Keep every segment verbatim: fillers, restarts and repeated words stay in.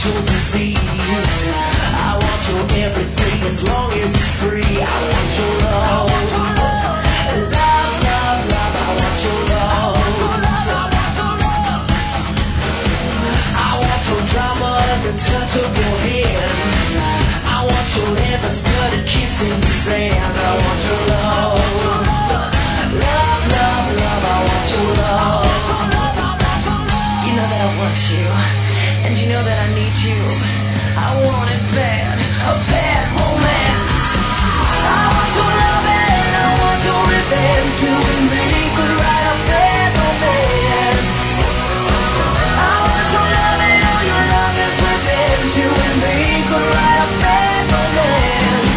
your disease. I want your everything as long as it's free. I want your love. Love, love, love, I want your love. I want your drama, the touch of your hand. I want your leather-studded kiss in the sand. I want your love. Love, love, love, I want your love. You know that I want you, and you know that I need you. I want it bad, a bad romance. I want your love and I want your revenge. You and me could write a bad romance. I want your love and all your love is revenge. You and me could write a bad romance.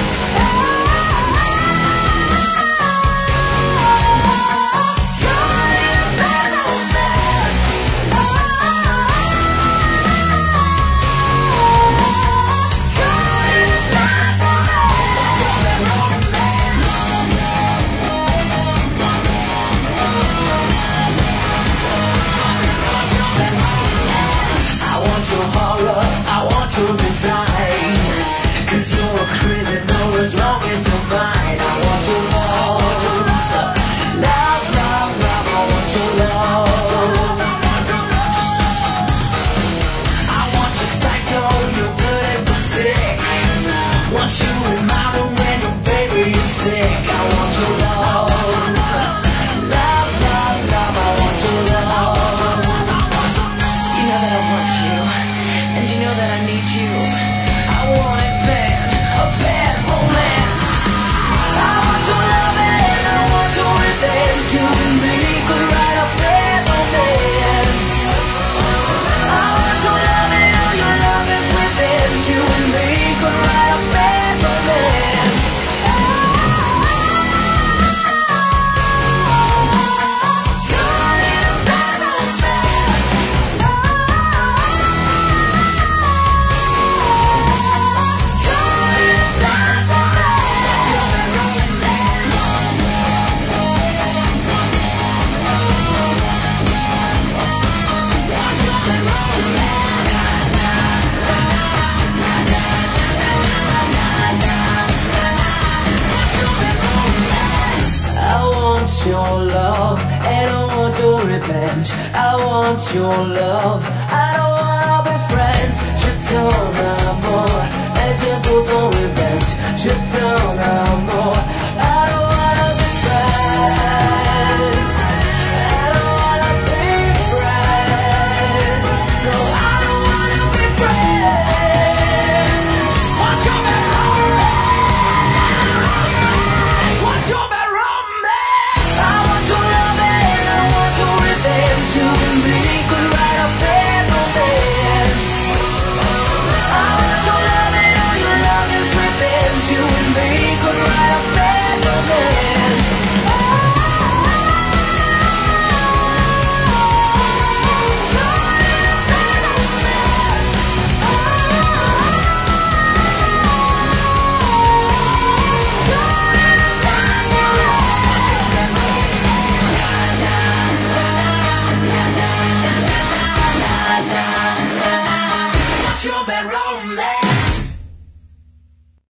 I want your design, 'cause you're a criminal as long as you're mine. I want your love. Love, love, love, I want your love. I want your psycho, your vertical stick. Want you in my room when your baby is sick. I want your love. Love, love, love, I want your love. You know that I want you, and you know that I need you. I want it bad, a bad romance. I want your love and I want your revenge. You and me could write a bad romance. I want your love and all your love is revenge. You and me could write a bad romance. Your love, and I want your revenge. I want your love. I don't wanna be friends. Je t'en amour, et je veux ton revenge. Je t'en amour. I don't wanna be friends. I don't wanna be friends. No, I don't wanna be friends. Want your bad romance? Want your bad romance? I want your love and I want your revenge. You and me could write a bad romance. I want your love and all your love is revenge. You and me could write a bad romance. What's your bad romance?